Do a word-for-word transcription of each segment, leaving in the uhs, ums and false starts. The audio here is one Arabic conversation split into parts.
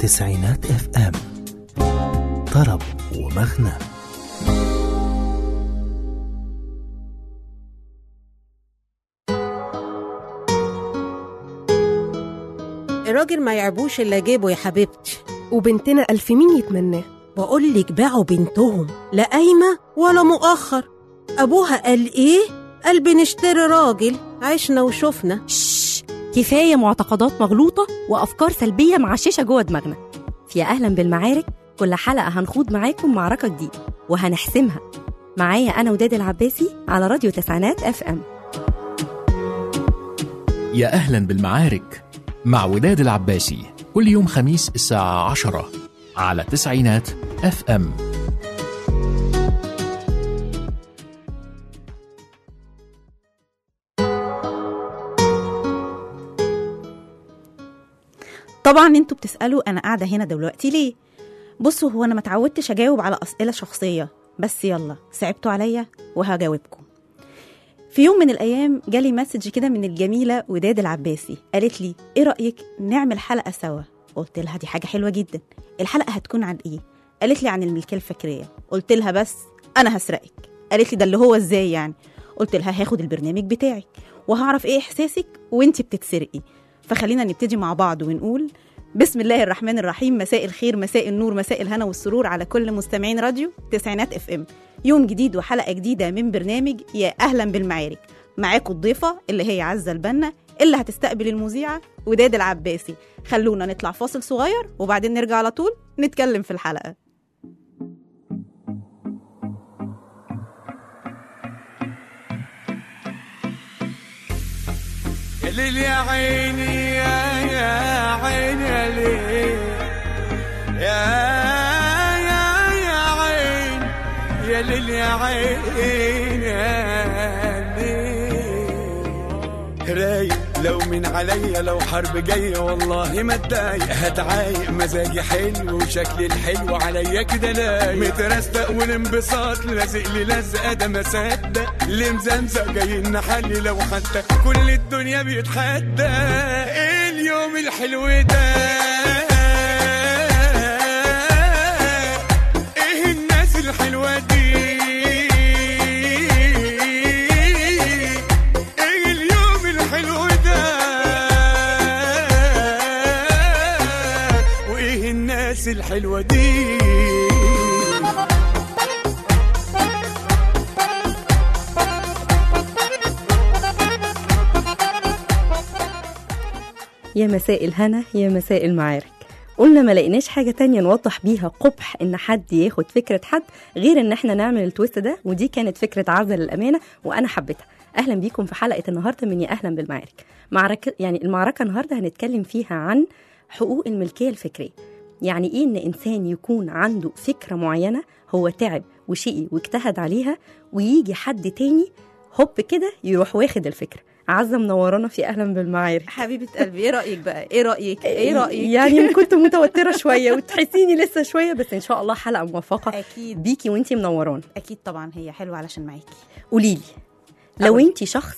تسعينات اف ام، طرب ومغنى. الراجل ما يعبوش إلا جيبه يا حبيبتي، وبنتنا ألف مين يتمناه. بقول لك باعوا بنتهم لا قايمة ولا مؤخر. أبوها قال إيه؟ قال بنشتري راجل، عشنا وشفنا. شش، كفاية معتقدات مغلوطة وأفكار سلبية معششة جوه دماغنا. في أهلا بالمعارك كل حلقة هنخوض معاكم معركة جديدة وهنحسمها. معايا أنا وداد العباسي على راديو تسعينات اف ام. يا أهلا بالمعارك مع وداد العباسي كل يوم خميس الساعة عشرة على تسعينات اف ام. طبعا انتوا بتسألوا انا قاعدة هنا دلوقتي ليه؟ بصوا، هو انا ما اتعودتش اجاوب على اسئلة شخصية، بس يلا صعبتوا عليا وهجاوبكم. في يوم من الايام جالي مسج كده من الجميلة وداد العباسي، قالت لي ايه رأيك نعمل حلقة سوا؟ قلت لها دي حاجة حلوة جدا. الحلقة هتكون عن ايه؟ قالت لي عن الملكية الفكرية. قلت لها بس انا هسرقك. قالت لي ده اللي هو ازاي يعني؟ قلت لها هاخد البرنامج بتاعك وهعرف ايه احساسك وانتي بتتسرقي. فخلينا نبتدي مع بعض ونقول بسم الله الرحمن الرحيم. مساء الخير، مساء النور، مساء الهنا والسرور على كل مستمعين راديو تسعينات اف ام. يوم جديد وحلقة جديدة من برنامج يا أهلا بالمعارك. معاكم الضيفة اللي هي عزة البنا اللي هتستقبل المذيعة وداد العباسي. خلونا نطلع فاصل صغير وبعدين نرجع على طول نتكلم في الحلقة. يا ليل يا عيني يا يا عيني يا ليل يا يا يا عين يا ليل يا عين يا ليل. رايق لو من عليا، لو حرب جاية والله ما اتضايق، هتعايق مزاجي حلو وشكلي الحلو عليا كده لايق، مترستق والانبساط لازق لي لزقه ده ما صدق، اللي مزمزق جاي نحلي لو حتى كل الدنيا بيتحدى. ايه اليوم الحلو ده؟ ايه الناس الحلوه دي؟ الحلوة دي يا مساء الهنا، يا مساء المعارك. قلنا ما لقيناش حاجة تانية نوضح بيها قبح ان حد ياخد فكرة حد غير ان احنا نعمل التويست ده، ودي كانت فكرة عزة للأمانة وانا حبيتها. اهلا بيكم في حلقة النهاردة من يا اهلا بالمعارك. معركة يعني المعركة النهاردة هنتكلم فيها عن حقوق الملكية الفكرية. يعني ايه ان انسان يكون عنده فكرة معينة هو تعب وشقي واجتهد عليها، ويجي حد تاني هوب كده يروح واخد الفكرة. عزة منورانا في اهلا بالمعارك. حبيبة قلبي، ايه رأيك بقى؟ ايه رأيك؟ ايه رأيك؟ يعني كنت متوترة شوية وتحسيني لسه شوية، بس ان شاء الله حلقة موفقة اكيد بيكي وانتي منوران. اكيد طبعا هي حلوة علشان معاكي. قوليلي، لو انتي شخص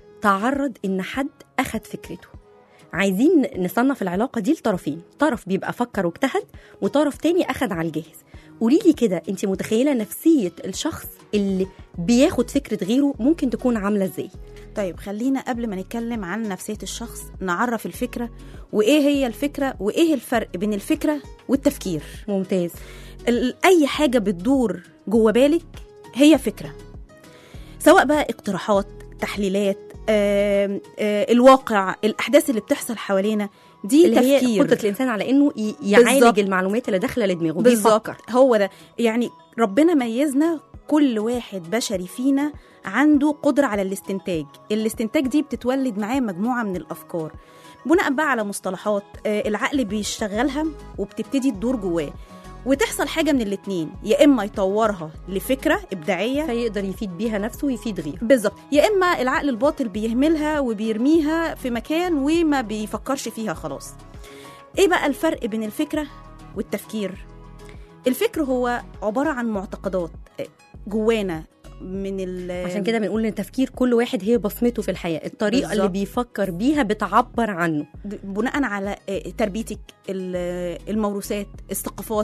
تعرض ان حد اخد فكرته، عايزين نصنف العلاقة دي لطرفين، طرف بيبقى فكر واجتهد وطرف تاني أخد على الجاهز. قوليلي كده، انتي متخيلة نفسية الشخص اللي بياخد فكرة غيره ممكن تكون عاملة ازاي؟ طيب خلينا قبل ما نتكلم عن نفسية الشخص نعرف الفكرة وإيه هي الفكرة وإيه الفرق بين الفكرة والتفكير. ممتاز. أي حاجة بتدور جوه بالك هي فكرة، سواء بقى اقتراحات، تحليلات، آه آه الواقع، الأحداث اللي بتحصل حوالينا، دي اللي تفكير. هي قدرة الإنسان على إنه يعالج بالزبط. المعلومات اللي داخلة لدماغه، بيفكر. هو ده يعني ربنا ميزنا، كل واحد بشري فينا عنده قدرة على الاستنتاج. الاستنتاج دي بتتولد معاه مجموعة من الأفكار بناء بقى على مصطلحات آه العقل بيشتغلها وبتبتدي تدور جواه، وتحصل حاجة من الاتنين، يا إما يطورها لفكرة إبداعية فيقدر يفيد بيها نفسه ويفيد غيره. بالظبط. يا إما العقل الباطل بيهملها وبيرميها في مكان وما بيفكرش فيها خلاص. إيه بقى الفرق بين الفكرة والتفكير؟ الفكر هو عبارة عن معتقدات جوانا، من ال عشان كده بنقول ان تفكير كل واحد هي بصمته في الحياه، الطريقه بالزبط. اللي بيفكر بيها بتعبر عنه بناء على تربيتك، الموروثات، الثقافات،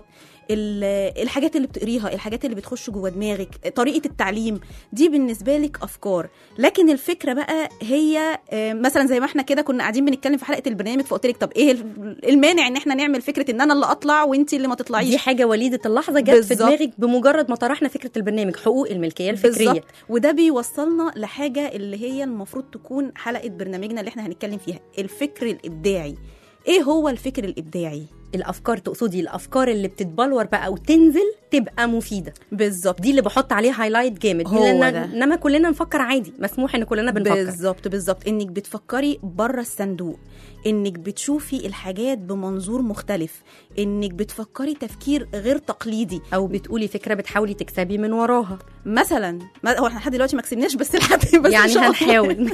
الحاجات اللي بتقريها، الحاجات اللي بتخش جوه دماغك، طريقه التعليم، دي بالنسبه لك افكار. لكن الفكره بقى هي مثلا زي ما احنا كده كنا قاعدين بنتكلم في حلقه البرنامج، فقلت لك طب ايه المانع ان احنا نعمل فكره ان انا اللي اطلع وانت اللي ما تطلعيش؟ دي حاجه وليده اللحظه جت في دماغك بمجرد ما طرحنا فكره البرنامج، حقوق الملكيه الفكريه بالزبط. وده بيوصلنا لحاجه اللي هي المفروض تكون حلقه برنامجنا اللي احنا هنتكلم فيها، الفكر الابداعي. ايه هو الفكر الابداعي؟ الافكار، تقصدي الافكار اللي بتتبلور بقى وتنزل تبقى مفيده بالظبط، دي اللي بحط عليها هايلايت جامد. انما كلنا نفكر عادي، مسموح ان كلنا بنفكر بالظبط بالظبط. انك بتفكري بره الصندوق، انك بتشوفي الحاجات بمنظور مختلف، انك بتفكري تفكير غير تقليدي، او بتقولي فكره بتحاولي تكسبي من وراها مثلا. هو احنا لحد دلوقتي ما كسبناش، بس لحد بس يعني هنحاول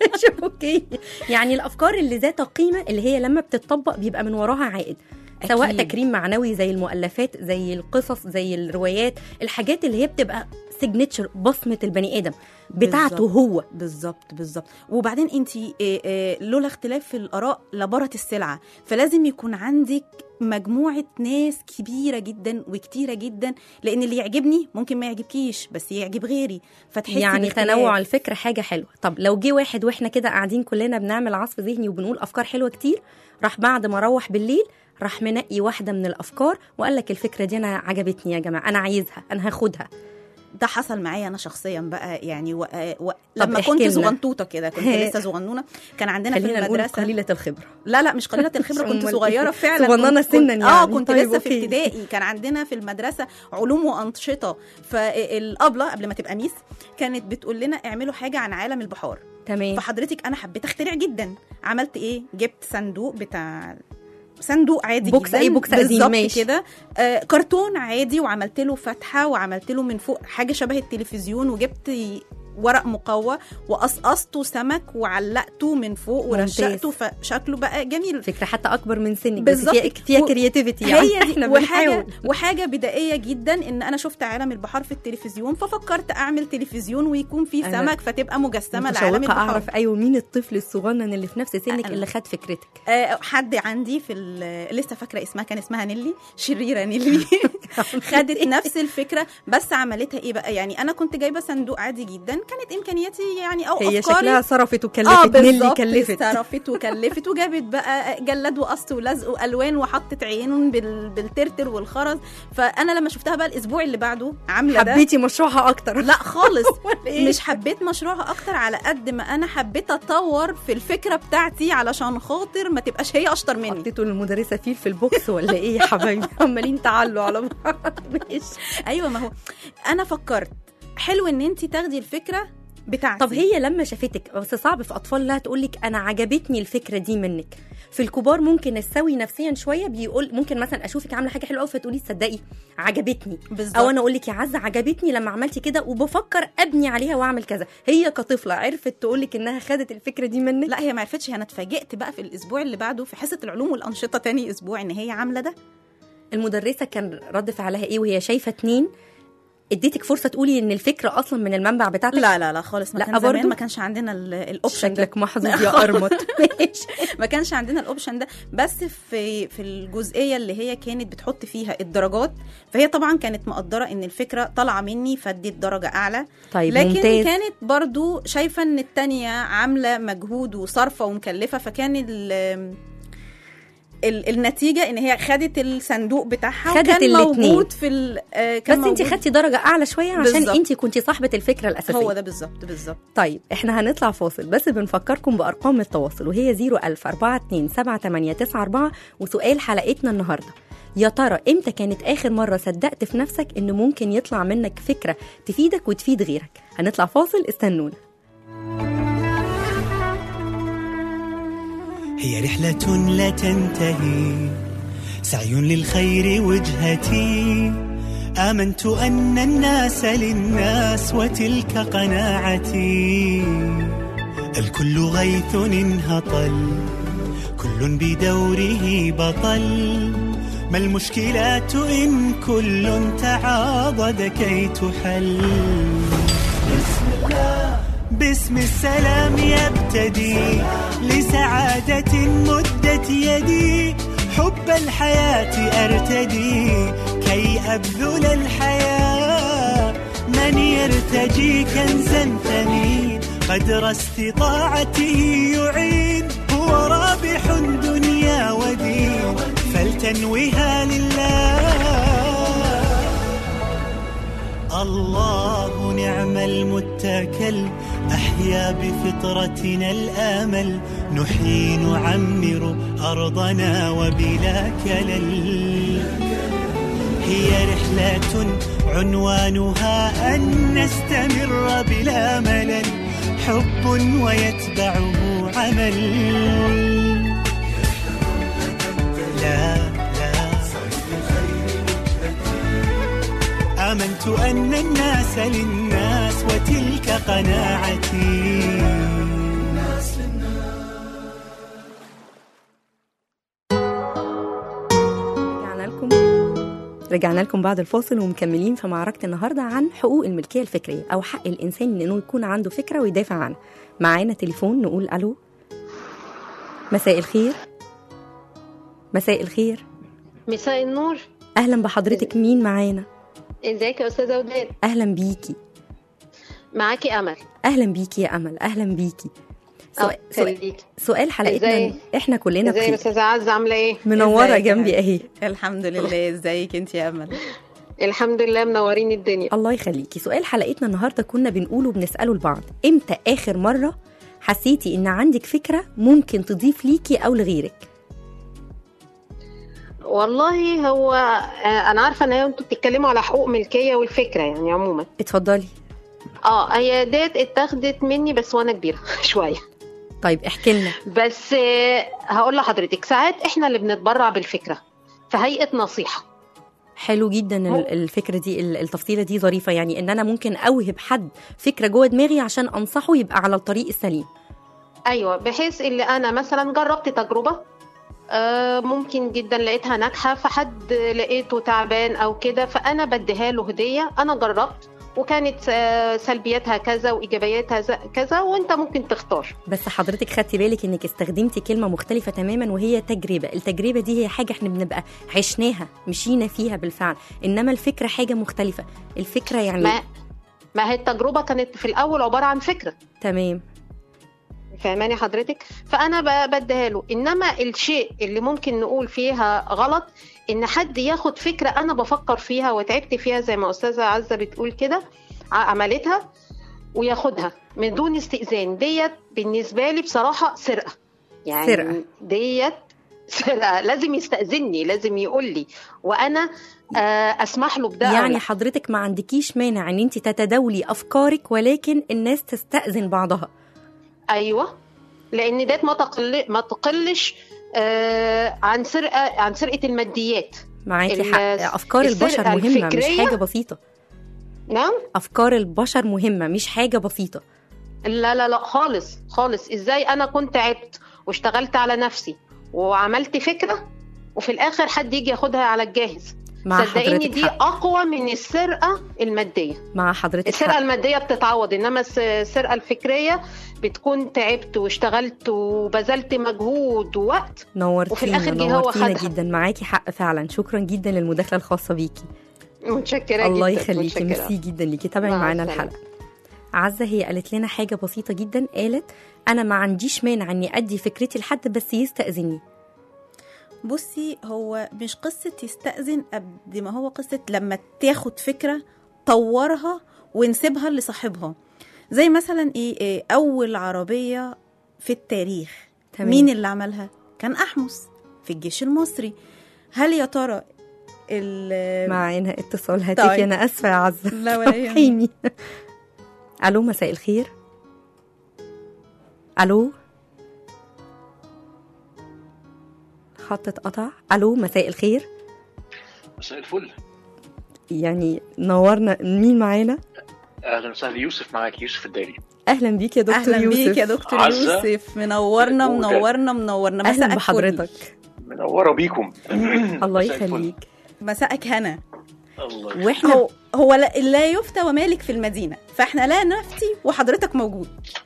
اوكي. يعني الافكار اللي ذات قيمه اللي هي لما بتطبق بيبقى من وراها عائد، سواء أكيد. تكريم معنوي زي المؤلفات، زي القصص، زي الروايات، الحاجات اللي هي بتبقى سيجنتشر، بصمه البني ادم بتاعته بالزبط. هو بالظبط بالظبط. وبعدين انت لولا اختلاف في الاراء لبرت السلعه، فلازم يكون عندك مجموعه ناس كبيره جدا وكتيره جدا، لان اللي يعجبني ممكن ما يعجبكيش بس يعجب غيري، فتحسي يعني باختلاف. تنوع الفكره حاجه حلوه. طب لو جه واحد واحنا كده قاعدين كلنا بنعمل عصف ذهني وبنقول افكار حلوه كتير، راح بعد ما روح بالليل راح منقي واحده من الافكار وقال لك الفكره دي انا عجبتني يا جماعه، انا عايزها، انا هاخدها. ده حصل معايا انا شخصيا بقى، يعني و... و... لما كنت صغنطوطه كده، كنت لسه صغنونه، كان عندنا في المدرسه قليله الخبره. لا لا مش قليله الخبره، كنت صغيره فعلا، صغننه سنا يعني. اه كنت طيب لسه أوكي. في ابتدائي. كان عندنا في المدرسه علوم وانشطه، فالابله قبل ما تبقى ميس كانت بتقول لنا اعملوا حاجه عن عالم البحار. تمام. فحضرتك انا حبيت اخترع جدا، عملت ايه؟ جبت صندوق بتاع صندوق عادي بوكس جدا، اي بوكس قديم كده، آه كرتون عادي، وعملت له فتحه وعملت له من فوق حاجه شبه التلفزيون، وجبت ورق مقوى وقصقصته سمك وعلقته من فوق ورشقته، فشكله بقى جميل. فكره حتى اكبر من سنك، بس فيها, فيها كرياتيفيتي يعني. احنا وحاجه وحاجه بدائيه جدا، ان انا شفت عالم البحار في التلفزيون، ففكرت اعمل تلفزيون ويكون فيه سمك، فتبقى مجسمه لعالم البحار. اعرف ايوه مين الطفل الصغنن اللي في نفس سنك اللي خد فكرتك؟ أه حد عندي في لسه فاكره اسمها، كان اسمها نيلي، شريره نيلي. خدت نفس الفكره بس عملتها ايه بقى؟ يعني انا كنت جايبه صندوق عادي جدا، كانت امكانياتي يعني او هي افكاري، شكلها صرفت وكلفت. آه نيلي كلفت صرفت وكلفت، وجابت بقى جلد وقص ولزق والوان، وحطت عينون بال... بالترتر والخرز. فانا لما شفتها بقى الاسبوع اللي بعده عامله ده، حبيتي مشروعها اكتر؟ لا خالص. مش حبيت مشروعها اكتر على قد ما انا حبيت اطور في الفكره بتاعتي علشان خاطر ما تبقاش هي اشطر مني. حطيتوا للمدرسه فيل في البوكس ولا ايه يا حبايبي؟ عمالين تعلوا على بعض. ايوه، ما هو انا فكرت حلو ان انت تاخدي الفكره بتاعتي. طب هي لما شافتك، بس صعب في اطفال لا تقولك انا عجبتني الفكره دي منك. في الكبار ممكن السوي نفسيا شويه، بيقول ممكن مثلا اشوفك عامله حاجه حلوه قوي فتقولي تصدقي عجبتني بالزبط. او انا اقول لك يا عزه عجبتني لما عملتي كده وبفكر ابني عليها واعمل كذا. هي كطفله عرفت تقولك انها خدت الفكره دي منك؟ لا هي ما عرفتش. انا اتفاجئت بقى في الاسبوع اللي بعده في حصه العلوم والانشطه تاني اسبوع ان هي عامله ده. المدرسه كان رد فعلها ايه وهي شايفه اتنين؟ اديتك فرصه تقولي ان الفكره اصلا من المنبع بتاعتك؟ لا لا لا خالص. ما كان زمان ما كانش عندنا الاوبشن ده. شكلك محظوظ يا قرمط. ما كانش عندنا الاوبشن ده، بس في في الجزئيه اللي هي كانت بتحط فيها الدرجات، فهي طبعا كانت مقدره ان الفكره طالعه مني فاديت درجه اعلى. طيب لكن ممتاز. كانت برضو شايفه ان الثانيه عامله مجهود وصرفه ومكلفه، فكان النتيجه ان هي خدت الصندوق بتاعها وكان موجود في آه بس انت خدتي درجه اعلى شويه عشان انت كنتي صاحبه الفكره الاساسيه. هو ده بالظبط بالظبط. طيب احنا هنطلع فاصل، بس بنفكركم بارقام التواصل وهي صفر ألف أربعة اتنين سبعة تمانية تسعة أربعة. وسؤال حلقتنا النهارده، يا ترى امتى كانت اخر مره صدقت في نفسك ان ممكن يطلع منك فكره تفيدك وتفيد غيرك؟ هنطلع فاصل، استنونا. هي رحلة لا تنتهي، سعي للخير وجهتي، آمنت أن الناس للناس وتلك قناعتي، الكل غيث انهطل، كل بدوره بطل، ما المشكلات إن كل تعاضد كي تحل. باسم السلام يبتدي لسعادة مدت يدي حب الحياة أرتدي كي أبذل الحياة من يرتجي كنزا ثمين قدر استطاعته يعين هو رابح دنيا ودين فلتنوها لله الله نعم المتكل أحيا بفطرتنا الآمل نحيي نعمر أرضنا وبلا كلل هي رحلة عنوانها أن نستمر بلا ملل حب ويتبعه عمل لا آمنت أن الناس للناس وتلك قناعتي. رجعنا لكم رجعنا لكم بعد الفاصل ومكملين في معركة النهاردة عن حقوق الملكية الفكرية أو حق الإنسان إنه يكون عنده فكرة ويدافع عنها. معانا تليفون نقول ألو. مساء الخير. مساء الخير. مساء النور. أهلا بحضرتك. مين معانا؟ ازيك يا استاذه وداد؟ اهلا بيكي. معاكي امل. اهلا بيكي يا امل. اهلا بيكي. سؤال سؤال, سؤال حلقتنا إزاي؟ احنا كلنا بخير. ازاي يا استاذه عزه عامله ايه؟ منوره جنبي اهي. الحمد لله. ازيك انت يا امل؟ الحمد لله منورين الدنيا. الله يخليكي. سؤال حلقتنا النهارده كنا بنقوله وبنساله لبعض، امتى اخر مره حسيتي ان عندك فكره ممكن تضيف ليكي او لغيرك؟ والله هو انا عارفه ان انتوا بتتكلموا على حقوق ملكيه والفكره يعني عموما. اتفضلي. اه هي ديت اتاخدت مني بس وانا كبيره شويه. طيب احكي لنا. بس هقول لحضرتك ساعات احنا اللي بنتبرع بالفكره في هيئه نصيحه. حلو جدا الفكره دي، التفصيله دي ظريفه، يعني ان انا ممكن اوهب حد فكره جوه دماغي عشان انصحه يبقى على الطريق السليم. ايوه، بحيث اللي انا مثلا جربت تجربه ممكن جدا لقيتها ناجحه، فحد لقيته تعبان او كده فانا بديها له هديه، انا جربت وكانت سلبياتها كذا وايجابياتها كذا وانت ممكن تختار. بس حضرتك خدتي بالك انك استخدمتي كلمه مختلفه تماما وهي تجربه. التجربه دي هي حاجه احنا بنبقى عشناها مشينا فيها بالفعل، انما الفكره حاجه مختلفه. الفكره يعني ما, ما هي التجربه كانت في الاول عباره عن فكره. تمام، فهماني حضرتك؟ فانا بديها له. انما الشيء اللي ممكن نقول فيها غلط ان حد ياخد فكره انا بفكر فيها وتعبت فيها زي ما استاذه عزه بتقول كده عملتها وياخدها من دون استئذان. ديت بالنسبه لي بصراحه سرقه، يعني سرقة. ديت سرقه، لازم يستأذنني، لازم يقول لي وانا اسمح له بده. يعني حضرتك ما عندكيش مانع ان انت تتداولي افكارك ولكن الناس تستأذن بعضها. ايوه، لان ديت ما تقل ما تقلش آه عن سرقه عن سرقه الماديات. معاكي حق. افكار البشر مهمه مش حاجه بسيطه. نعم، افكار البشر مهمه مش حاجه بسيطه. لا لا لا خالص خالص. ازاي انا كنت تعبت واشتغلت على نفسي وعملت فكره وفي الاخر حد يجي ياخدها على الجاهز؟ صدقيني دي حق. اقوى من السرقه الماديه. مع حضرتك السرقه حق. الماديه بتتعوض، انما السرقه الفكريه بتكون تعبت واشتغلت وبذلت مجهود ووقت نورتينا وفي الاخر جه هو خدها. جدا. معاكي حق فعلا. شكرا جدا للمداخله الخاصه بيكي. متشكره الله جدا. الله يخليكي. ميرسي جدا ليكي. تابعي معانا الحلقه. عزه هي قالت لنا حاجه بسيطه جدا، قالت انا ما عنديش مانع اني ادي فكرتي لحد بس يستأذني. بصي، هو مش قصة يستأذن قد ما هو قصة لما تاخد فكرة طورها ونسيبها لصاحبها. زي مثلا إيه, إيه أول عربية في التاريخ. تمام. مين اللي عملها؟ كان أحمس في الجيش المصري. هل يا ترى معانا اتصال هاتفي؟ طيب. أنا أسفة يا عزة. لا ولا يهمني. ألو، مساء الخير. ألو، خط اتقطع. الو، مساء الخير. مساء الفل. يعني نورنا. مين معانا؟ اهلا وسهلا. يوسف معاك، يوسف الداري. اهلا بيك يا دكتور. أهلا يوسف. اهلا بيك يا دكتور يوسف. منورنا منورنا منورنا. اهلا بحضرتك. منوره بيكم. الله يخليك. مساءك هنا. الله. واحنا هو, هو لا, لا يفتى ومالك في المدينه، فاحنا لا نفتي وحضرتك موجود.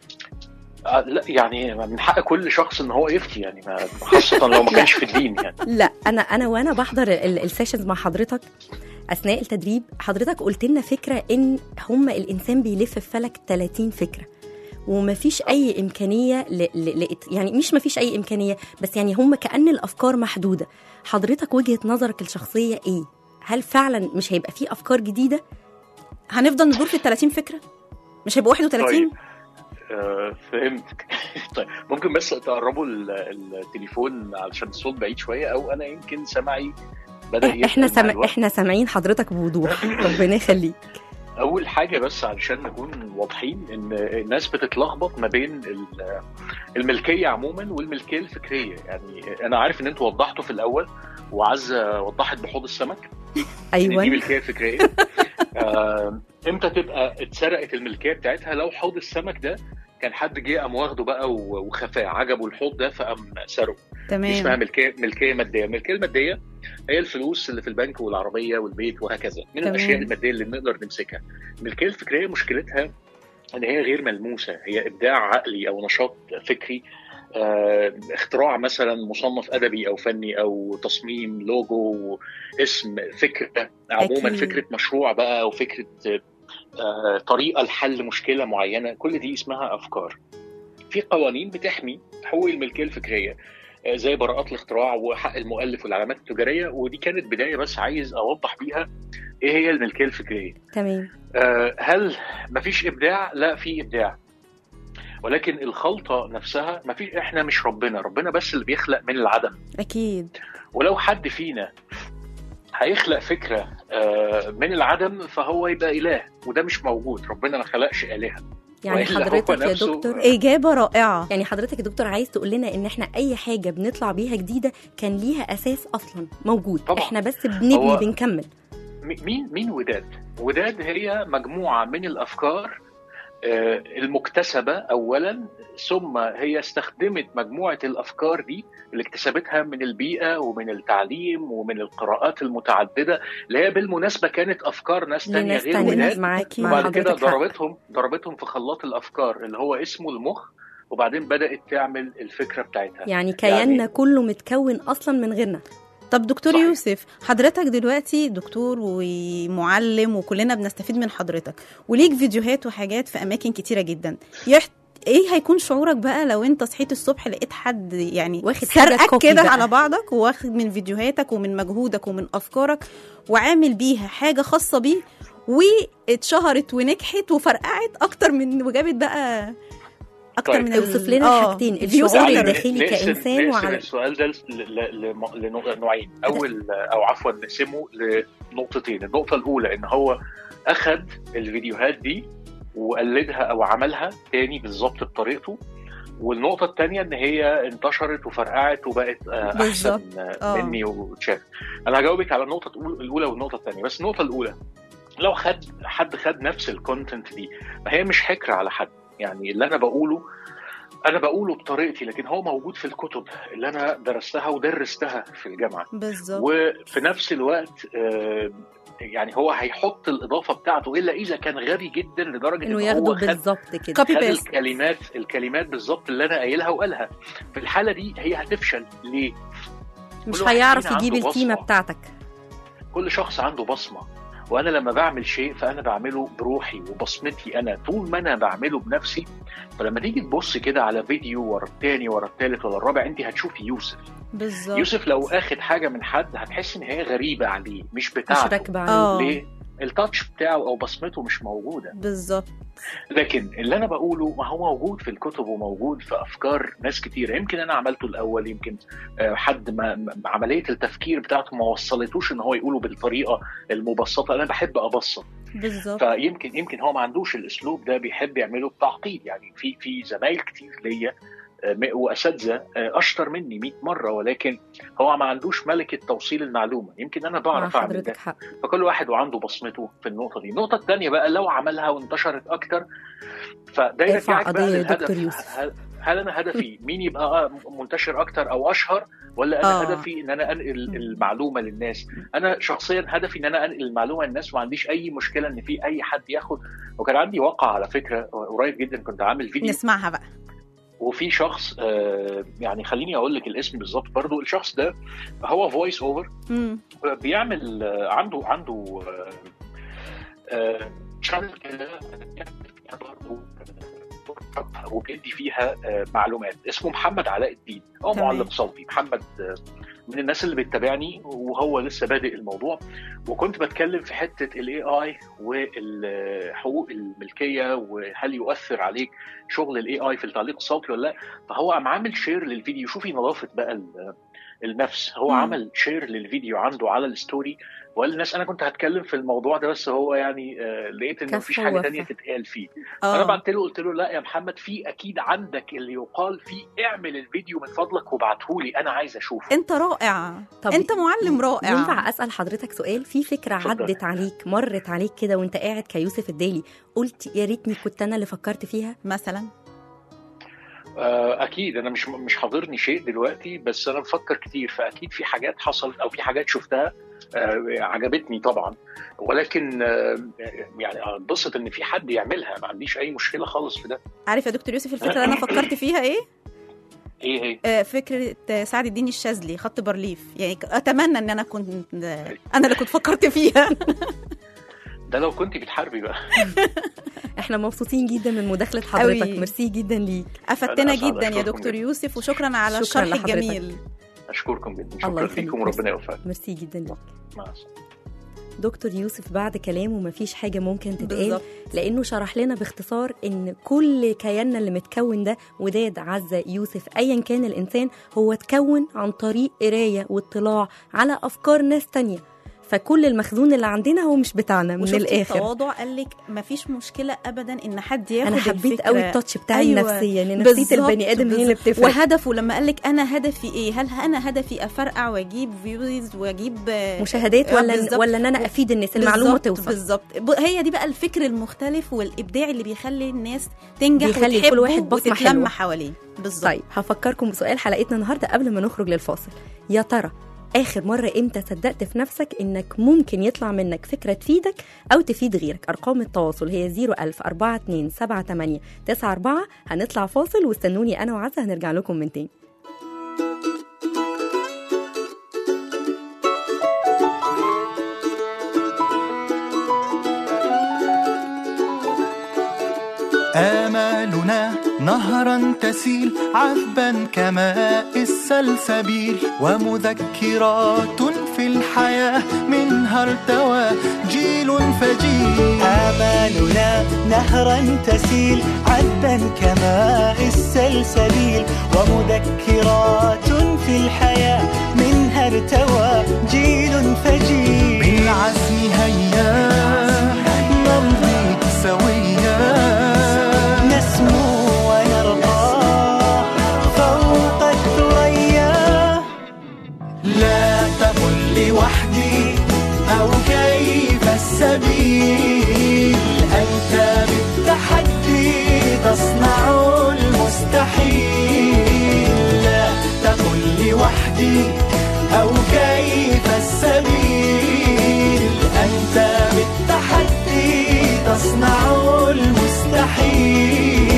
آه لا يعني من حق كل شخص ان هو يفتي يعني، ما خاصه لو ما كانش في الدين يعني. لا انا انا وانا بحضر السيشنز مع حضرتك اثناء التدريب، حضرتك قلت لنا فكره ان هم الانسان بيلف في فلك ثلاثين فكره ومفيش اي امكانيه ل... ل... يعني مش مفيش اي امكانيه، بس يعني هم كأن الافكار محدوده. حضرتك وجهه نظرك الشخصيه ايه؟ هل فعلا مش هيبقى فيه افكار جديده؟ هنفضل ندور في الثلاثين فكره؟ مش هيبقى واحد وثلاثين؟ طيب. آه فهمتك. طيب ممكن بس تقربوا التليفون علشان الصوت بعيد شويه، او انا يمكن سمعي بدأ احنا سمع... احنا سامعين حضرتك بوضوح. ربنا يخليك. اول حاجه بس علشان نكون واضحين، ان الناس بتتلخبط ما بين الملكيه عموما والملكيه الفكريه. يعني انا عارف ان انتوا وضحتوا في الاول، وعزة وضحت بحوض السمك ايوه دي ملكيه فكريه. آه، امتى تبقى اتسرقت الملكيه بتاعتها؟ لو حوض السمك ده كان حد جه قام واخده بقى وخفاه، عجبه الحوض ده فقام سرقه. تمام. مش اسمها ملكيه ملكيه ماديه. الملكيه الماديه هي الفلوس اللي في البنك والعربيه والبيت وهكذا، من تمام. الاشياء الماديه اللي بنقدر نمسكها. الملكيه الفكريه مشكلتها ان هي غير ملموسه، هي ابداع عقلي او نشاط فكري، اه اختراع مثلا مصنف ادبي او فني او تصميم لوجو، اسم، فكره عموما، أكيد. فكره مشروع بقى او فكره اه طريقه لحل مشكله معينه، كل دي اسمها افكار. في قوانين بتحمي حقوق الملكيه الفكريه زي براءات الاختراع وحق المؤلف والعلامات التجاريه، ودي كانت بدايه بس عايز اوضح بيها ايه هي الملكيه الفكريه. تمام. آه هل مفيش ابداع؟ لا، في ابداع، ولكن الخلطه نفسها مفيش. احنا مش ربنا، ربنا بس اللي بيخلق من العدم. اكيد. ولو حد فينا هيخلق فكره آه من العدم فهو يبقى اله، وده مش موجود. ربنا ما خلقش الهه. يعني حضرتك يا دكتور إجابة رائعة. يعني حضرتك يا دكتور عايز تقول لنا إن إحنا أي حاجة بنطلع بيها جديدة كان ليها أساس أصلا موجود. طبعا. إحنا بس بنبني بنكمل. مين مين وداد؟ وداد هي مجموعة من الأفكار المكتسبة أولا، ثم هي استخدمت مجموعة الأفكار دي اللي اكتسبتها من البيئة ومن التعليم ومن القراءات المتعددة، اللي هي بالمناسبة كانت أفكار ناس تانية غير ولاد، وبعد كده ضربتهم ضربتهم في خلاط الأفكار اللي هو اسمه المخ، وبعدين بدأت تعمل الفكرة بتاعتها. يعني كياننا يعني كله متكون أصلا من غيرنا. طب دكتور صحيح. يوسف، حضرتك دلوقتي دكتور ومعلم وكلنا بنستفيد من حضرتك، وليك فيديوهات وحاجات في أماكن كتيرة جدا. يحت... ايه هيكون شعورك بقى لو انت صحيت الصبح لقيت حد يعني واخد سرقك كده على بعضك، واخد من فيديوهاتك ومن مجهودك ومن أفكارك وعامل بيها حاجة خاصة بيه، واتشهرت ونجحت وفرقعت أكتر من وجابت بقى أكتر طيب. من اوصف لنا آه. حاجتين، الشعور الداخلي كإنسان، وعلى السؤال ده لنوعين. أول أو عفوا نقسمه لنقطتين. النقطة الأولى إن هو أخذ الفيديوهات دي وقلدها أو عملها تاني بالظبط بطريقته، والنقطة الثانية إن هي انتشرت وفرقعت وبقت أحسن مني وتشاف. أنا هجاوبك على النقطة الأولى والنقطة الثانية. بس النقطة الأولى، لو خد حد خد نفس الكونتنت دي، ما هي مش حكر على حد. يعني اللي أنا بقوله أنا بقوله بطريقتي، لكن هو موجود في الكتب اللي أنا درستها ودرستها في الجامعة بالظبط. وفي نفس الوقت يعني هو هيحط الإضافة بتاعته، إلا إذا كان غبي جدا لدرجة إنه ياخده بالظبط كده، خد الكلمات الكلمات بالظبط اللي أنا قايلها وقالها. في الحالة دي هي هتفشل. ليه؟ مش هيعرف يجيب القيمة بتاعتك. كل شخص عنده بصمة، وأنا لما بعمل شيء فأنا بعمله بروحي وبصمتي أنا، طول ما أنا بعمله بنفسي. فلما تيجي تبص كده على فيديو ورا التاني ورا التالت ورا الرابع، أنت هتشوفي يوسف بالظبط. يوسف لو أخد حاجة من حد هتحس إن هي غريبة عليه، مش بتاعته، مش راكبة عليه. ليه؟ التاتش بتاعه أو بصمته مش موجودة بالظبط. لكن اللي أنا بقوله ما هو موجود في الكتب وموجود في أفكار ناس كتير. يمكن أنا عملته الأول، يمكن حد ما عملية التفكير بتاعته ما وصلتوش إن هو يقوله بالطريقة المبسطة. أنا بحب أبسط بالظبط. فيمكن يمكن هو ما عندوش الأسلوب ده، بيحب يعمله بتعقيد. يعني في في زمايل كتير ليا وأساتذة أشطر مني مئة مرة، ولكن هو ما عندوش ملكة توصيل المعلومة. يمكن أنا بعرف أعمل ده. حق. فكل واحد وعنده بصمته في النقطة دي. النقطة الثانية بقى، لو عملها وانتشرت أكتر، فده يرجعك بقى للهدف. هل انا هدفي مين يبقى منتشر اكتر او اشهر، ولا انا آه. هدفي ان انا انقل المعلومه للناس؟ انا شخصيا هدفي ان انا انقل المعلومه للناس، وما عنديش اي مشكله ان في اي حد ياخد. وكان عندي واقعه على فكره قريب جدا، كنت عامل فيديو نسمعها بقى. وفي شخص آه يعني خليني اقول لك الاسم بالظبط برضو. الشخص ده هو فويس اوفر، بيعمل آه عنده عنده آه شانل كده برضو وبيدي فيها آه معلومات. اسمه محمد علاء الدين، هو معلق صوتي. محمد آه من الناس اللي بتتابعني وهو لسه بادئ الموضوع، وكنت بتكلم في حتة ال إيه آي والحقوق الملكية، وهل يؤثر عليك شغل ال إيه آي في التعليق الصوتي ولا لا. فهو عم عامل شير للفيديو، شوفي نظافة بقى النفس. هو م. عمل شير للفيديو عنده على الستوري، وقال للناس انا كنت هتكلم في الموضوع ده، بس هو يعني آه لقيت انه مفيش حاجه تانية تتقال فيه. أوه. انا بعت له قلت له لا يا محمد، في اكيد عندك اللي يقال فيه، اعمل الفيديو من فضلك وابعته لي، انا عايز اشوفه. انت رائع. طب انت معلم رائع. ينفع اسال حضرتك سؤال؟ في فكره فضل. عدت عليك مرت عليك كده وانت قاعد كيوسف الدالي قلت يا ريتني كنت انا اللي فكرت فيها مثلا؟ اكيد انا مش مش حاضرني شيء دلوقتي، بس انا بفكر كتير، فاكيد في حاجات حصلت او في حاجات شفتها عجبتني طبعا، ولكن يعني انبسط ان في حد يعملها، ما عنديش اي مشكله خالص في ده. عارف يا دكتور يوسف الفكره اللي انا فكرت فيها ايه؟ ايه هي؟ فكره سعد الدين الشاذلي خط بارليف. يعني اتمنى ان انا كنت انا اللي كنت فكرت فيها. ده لو كنت بتحاربي بقى. احنا مبسوطين جدا من مداخله حضرتك، ميرسي جدا ليك، افدتنا جدا يا دكتور يوسف، وشكرا على الشرح الجميل. اشكركم جدا، شكرا لكم وربنا يوفقك. ميرسي جدا ليك. مع السلامه. دكتور يوسف بعد كلامه مفيش حاجه ممكن تتقال، لانه شرح لنا باختصار ان كل كياننا اللي متكون ده، وداد عزة يوسف ايا كان الانسان، هو اتكون عن طريق قرايه واطلاع على افكار ناس تانية. فكل المخزون اللي عندنا هو مش بتاعنا من الاخر. التواضع قال لك مفيش مشكله ابدا ان حد ياخد الفكره. انا حبيت قوي التاتش بتاع أيوة. النفسيه، ان نفسيه البني ادم هي اللي بتفرق. وهدفه لما قال لك انا هدفي ايه؟ هل انا هدفي افرقع واجيب فيوز واجيب مشاهدات، ولا بالزبط. ولا ان انا افيد الناس المعلومه توصل؟ بالظبط. هي دي بقى الفكر المختلف والابداع اللي بيخلي الناس تنجح وتحب كل واحد بصمه حلوه حواليه. بالظبط. طيب هفكركم بسؤال حلقتنا النهارده قبل ما نخرج للفاصل. يا ترى آخر مرة إمتى صدقت في نفسك إنك ممكن يطلع منك فكرة تفيدك أو تفيد غيرك؟ أرقام التواصل هي زيرو ألف أربعة اتنين سبعة تمانية تسعة أربعة. هنطلع فاصل واستنوني أنا وعزة هنرجع لكم من تاني. آمالنا نهرا تسيل عذبا كماء السلسبيل، ومذكرات في الحياة منها ارتوى جيل فجيل. آمالنا نهرا تسيل عذبا كماء السلسبيل، ومذكرات في الحياة منها ارتوى جيل فجيل. بالعزم هيا نمضي سويا، وحدي أو كيف السبيل، أنت بالتحدي تصنع المستحيل. لا تقل لي وحدي أو كيف السبيل، أنت بالتحدي تصنع المستحيل.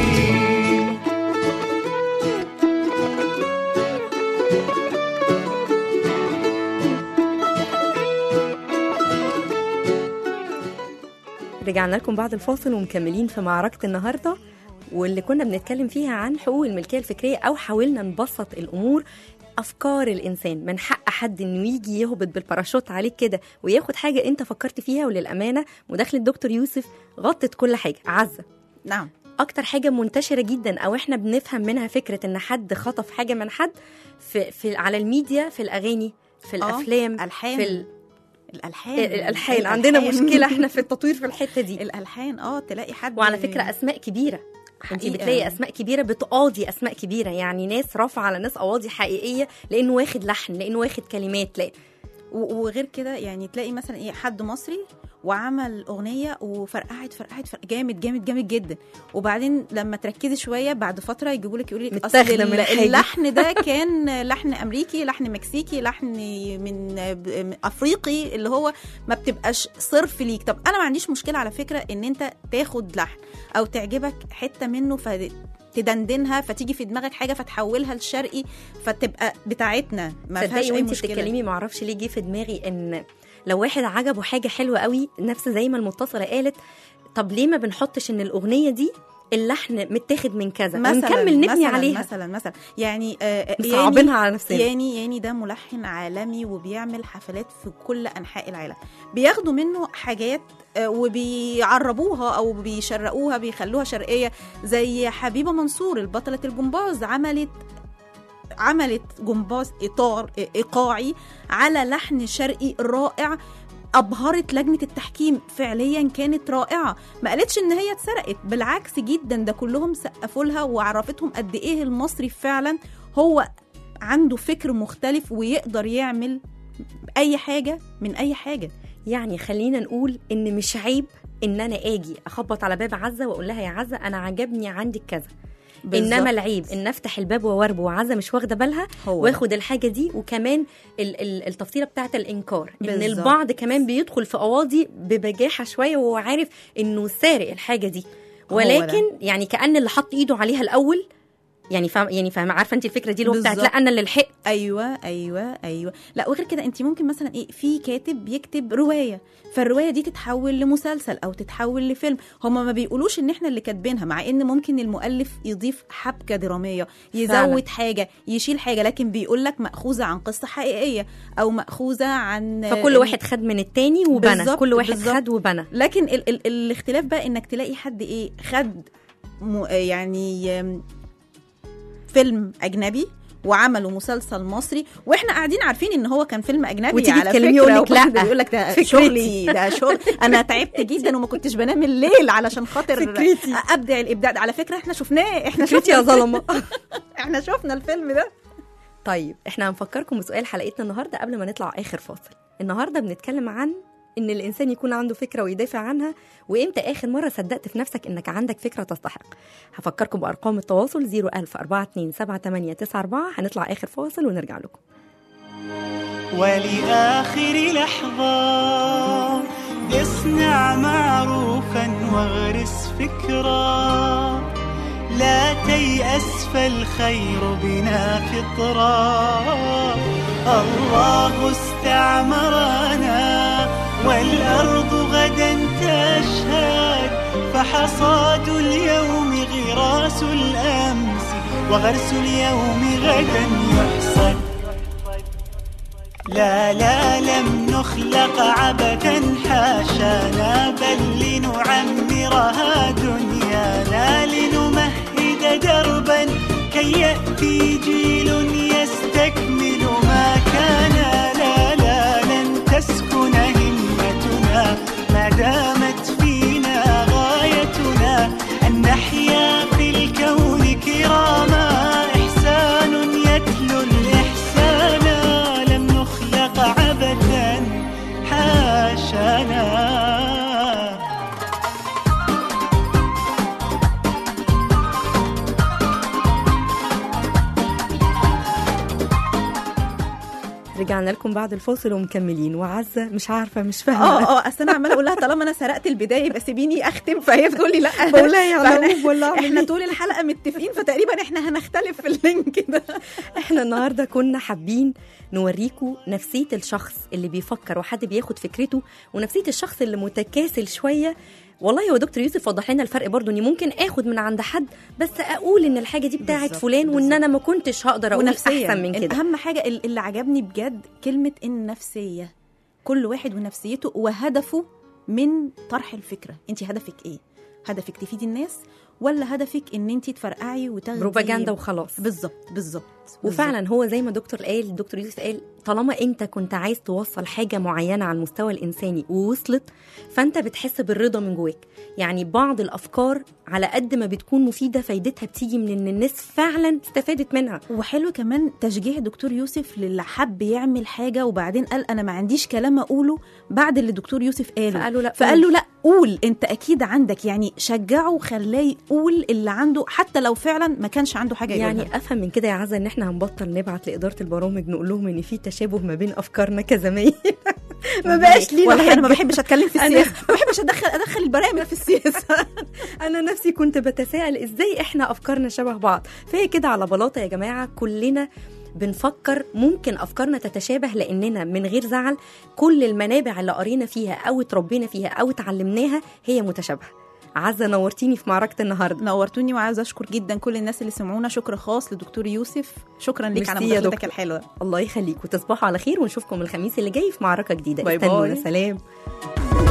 رجعنا لكم بعد الفاصل ومكملين في معركة النهاردة، واللي كنا بنتكلم فيها عن حقوق الملكية الفكرية، أو حاولنا نبسط الأمور. أفكار الإنسان، من حق حد إنه يجي يهبط بالباراشوت عليك كده وياخد حاجة أنت فكرت فيها. وللأمانة مداخلة دكتور يوسف غطت كل حاجة. عزة، نعم، أكتر حاجة منتشرة جدا أو إحنا بنفهم منها فكرة إن حد خطف حاجة من حد في, في على الميديا، في الأغاني، في الأفلام، الحان. في ال... الألحان. الألحان عندنا مشكلة احنا في التطوير في الحتة دي. الألحان اه تلاقي حد. وعلى فكرة أسماء كبيرة، انتي بتلاقي أسماء كبيرة بتقاضي أسماء كبيرة، يعني ناس رافعة على ناس قواضي حقيقية لأنه واخد لحن، لأنه واخد كلمات، لأ وغير كده يعني تلاقي مثلا ايه حد مصري وعمل اغنيه وفرقعت فرقعت فرق جامد جامد جامد جدا، وبعدين لما تركزي شويه بعد فتره يجيبوا لك يقولوا لك اصل اللحن ده كان لحن امريكي، لحن مكسيكي، لحن من افريقي، اللي هو ما بتبقاش صرف ليك. طب انا ما عنديش مشكله على فكره ان انت تاخد لحن او تعجبك حته منه فتدندنها فتيجي في دماغك حاجه فتحولها للشرقي فتبقى بتاعتنا، ما فيهاش اي مشكله. بتتكلمي ما اعرفش ليه جه في دماغي ان لو واحد عجبه حاجه حلوه قوي، نفس زي ما المتصله قالت، طب ليه ما بنحطش ان الاغنيه دي اللحن متاخد من كذا ونكمل نبني مثلاً عليها مثلا مثلا يعني آه مصعبينها على نفسنا. يعني يعني ده ملحن عالمي وبيعمل حفلات في كل انحاء العالم، بياخدوا منه حاجات آه وبيعربوها او بيشرقوها بيخلوها شرقيه، زي حبيبه منصور البطله الجمباز عملت عملت جمباز اطار ايقاعي على لحن شرقي رائع، أبهرت لجنة التحكيم، فعليا كانت رائعة، ما قالتش إن هي اتسرقت، بالعكس جدا ده كلهم سقفوا لها وعرفتهم قد إيه المصري فعلا هو عنده فكر مختلف ويقدر يعمل أي حاجة من أي حاجة. يعني خلينا نقول إن مش عيب إن أنا آجي أخبط على باب عزة وأقول لها يا عزة أنا عجبني عندك كذا، بالزبط. انما العيب ان افتح الباب ووربه وعزه مش واخده بالها واخد الحاجه دي. وكمان ال- ال- التفصيله بتاعه الانكار بالزبط. ان البعض كمان بيدخل في قواضي ببجاحه شويه وهو عارف انه سارق الحاجه دي، ولكن يعني كأن اللي حط ايده عليها الاول، يعني فاهم يعني فاهم عارفه انت الفكره دي اللي هو بتاعت لا انا اللي لحقت. ايوه ايوه ايوه لا وغير كده انت ممكن مثلا ايه في كاتب بيكتب روايه، فالروايه دي تتحول لمسلسل او تتحول لفيلم، هما ما بيقولوش ان احنا اللي كاتبينها، مع ان ممكن المؤلف يضيف حبكه دراميه، يزود فعلا. حاجه، يشيل حاجه، لكن بيقول لك ماخوذه عن قصه حقيقيه او ماخوذه عن فكل واحد خد من التاني وبنى، كل واحد بالزبط. خد وبنى. لكن ال- ال- الاختلاف بقى انك تلاقي حد ايه خد م- يعني فيلم أجنبي وعملوا مسلسل مصري واحنا قاعدين عارفين ان هو كان فيلم اجنبي على فكره، يقول لا بيقول لك ده شغلي ده شغل انا تعبت جدا وما كنتش بنام الليل علشان خاطر فكرتي. ابدع الابداع. على فكره احنا شفناه، احنا شفنا يا ظلمه احنا شفنا الفيلم ده. طيب احنا هنفكركم بسؤال حلقتنا النهارده قبل ما نطلع اخر فاصل. النهارده بنتكلم عن ان الانسان يكون عنده فكره ويدافع عنها، وامتى اخر مره صدقت في نفسك انك عندك فكره تستحق. هفكركم بارقام التواصل صفر ألف أربعة اتنين سبعة تمانية تسعة أربعة. هنطلع اخر فاصل ونرجع لكم. ولآخر لحظة اصنع معروفا واغرس فكرا، لا تيأس فالخير بنا فطرا، الله استعمرنا والأرض غدا تشهد، فحصاد اليوم غراس الأمس وغرس اليوم غدا يحصد. لا لا لم نخلق عبثا حاشانا، بل لنعمرها دنيانا، لنمهد دربا كي يأتي جيل يستكمل ما كان. لا لا لن تسكن همتنا ما دامت فينا غايتنا، أن نحيا في الكون كراما، إحسان يتلو الإحسان، لم نخلق عبثا حاشانا. رجعنا لكم بعد الفاصل ومكملين، وعزة مش عارفة مش فاهمة. اه اه اصل انا عماله اقول لها طالما انا سرقت البدايه يبقى سيبيني اختم، فهي بتقول لي لا بقول لها يعني ولا احنا طول الحلقه متفقين، فتقريبا احنا هنختلف في اللينك ده. احنا النهارده كنا حابين نوريكم نفسيه الشخص اللي بيفكر وحد بياخد فكرته، ونفسيه الشخص اللي متكاسل شويه. والله هو دكتور يوسف وضح لنا الفرق برضو، اني ممكن اخد من عند حد بس اقول ان الحاجه دي بتاعت فلان، وان انا ما كنتش هقدر اقول احسن من كده. اهم حاجه اللي عجبني بجد كلمه النفسيه، كل واحد ونفسيته وهدفه من طرح الفكره. انت هدفك ايه؟ هدفك تفيدي الناس ولا هدفك ان انت تفرقعي وتاخدي بروباجندا وخلاص؟ بالظبط بالظبط. وفعلا هو زي ما دكتور قال دكتور يوسف قال، طالما انت كنت عايز توصل حاجه معينه على المستوى الانساني ووصلت، فانت بتحس بالرضا من جواك. يعني بعض الافكار على قد ما بتكون مفيده فايدتها بتيجي من ان الناس فعلا استفادت منها. وحلو كمان تشجيع دكتور يوسف للي حب يعمل حاجه وبعدين قال انا ما عنديش كلام اقوله بعد اللي دكتور يوسف قاله، فقال له لا فقال له لا قول، انت اكيد عندك. يعني شجعه وخلاه يقول اللي عنده حتى لو فعلا ما كانش عنده حاجه يقولها. يعني افهم من كده يا عزه ان احنا هنبطل نبعت لاداره البرامج نقول لهم ان في تشابه ما بين افكارنا كزمايل. ما بقاش لينا. والله انا ما بحبش اتكلم في السياسه، ما بحبش ادخل ادخل البرامج في السياسه. انا نفسي كنت بتساءل ازاي احنا افكارنا شبه بعض. فهي كده على بلاطه يا جماعه، كلنا بنفكر، ممكن افكارنا تتشابه لاننا من غير زعل كل المنابع اللي قرينا فيها او اتربينا فيها او اتعلمناها هي متشابهه. عزة نورتيني في معركة النهاردة. نورتوني، وعايزة أشكر جدا كل الناس اللي سمعونا. شكر خاص لدكتور يوسف، شكرا لك على مداخلتك الحلوة. الله يخليك، وتصبحوا على خير ونشوفكم الخميس اللي جاي في معركة جديدة. باي باي. سلام.